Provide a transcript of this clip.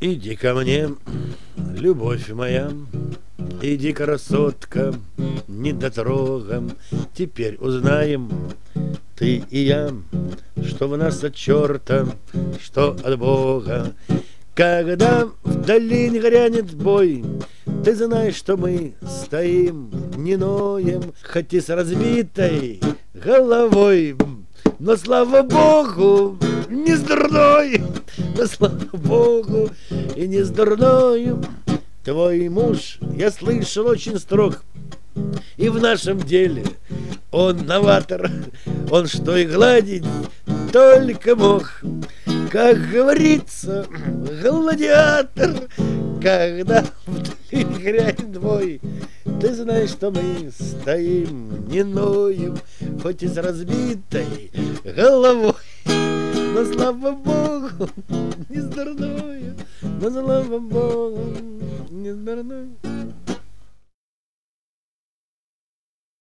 Иди ко мне, любовь моя, иди, красотка, недотрогом. Теперь узнаем, ты и я, что в нас от черта, что от Бога. Когда в долине грянет бой, ты знаешь, что мы стоим, не ноем, хоть и с разбитой головой. Но, слава Богу, не с дурной, но, слава Богу, и не с дурною. Твой муж, я слышал, очень строг, и в нашем деле он новатор. Он что и гладить только мог, как говорится, гладиатор. Когда вдали грянет бой, ты знаешь, что мы стоим, не ноем, хоть и с разбитой головой. Но, слава Богу, не с дурною, но, слава Богу, не с дурною.